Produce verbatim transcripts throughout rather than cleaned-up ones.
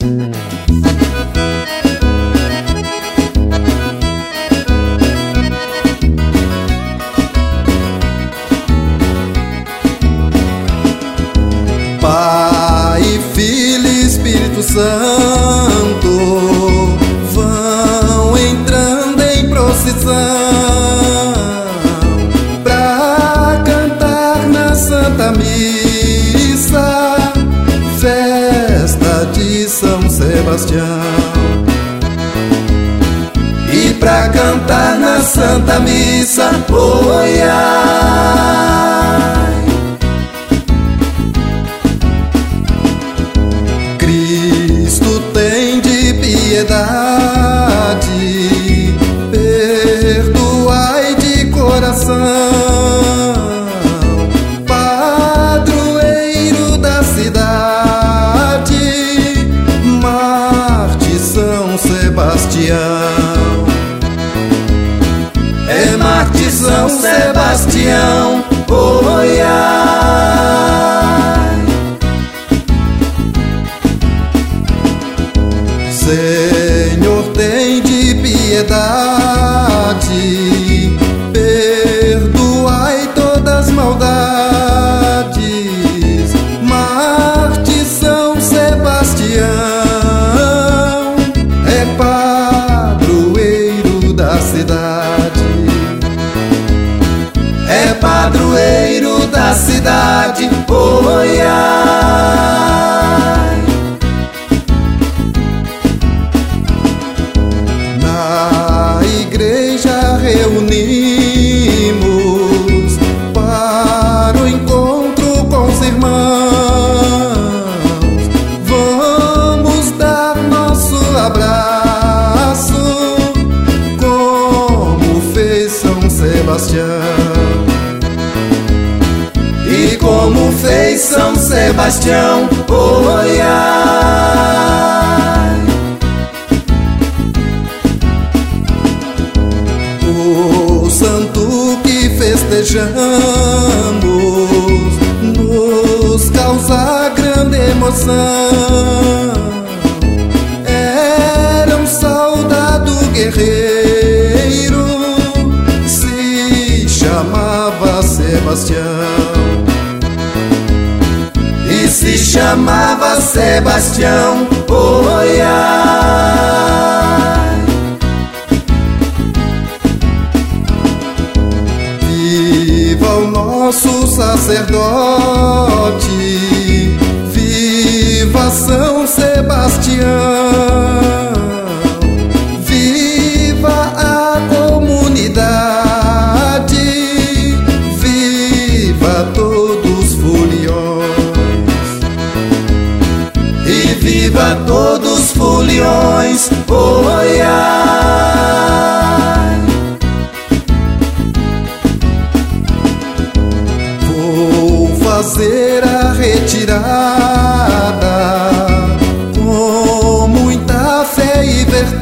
Pai, Filho e Espírito Santo vão entrando em procissão pra cantar na Santa Missa, festa de São Sebastião. E pra cantar na Santa Missa, oi, ai, Cristo tem de piedade, perdoai de coração, padroeiro da cidade, Marte São Sebastião. É Marte São Sebastião, oi, ai, Senhor, tem de piedade, perdoai todas as maldades, Marte São Sebastião é padroeiro da cidade, é padroeiro da cidade, oi, ai. Na igreja reunimos para o encontro com os irmãos, vamos dar nosso abraço como fez São Sebastião. E como fez São Sebastião, oi, ai, o santo que festejamos nos causa grande emoção. Era um soldado guerreiro, se chamava Sebastião, e se chamava Sebastião, oi, ai, viva o nosso sacerdote, viva São Sebastião, viva a comunidade, viva todos os foliões, e viva todos os foliões, oi, ai, vou fazer a retirada com muita fé e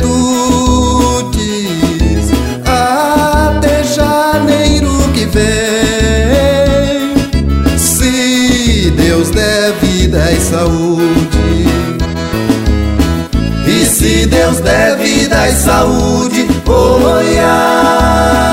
virtudes, até janeiro que vem, se Deus der vida e saúde, e se Deus der vida e saúde, oi, ai.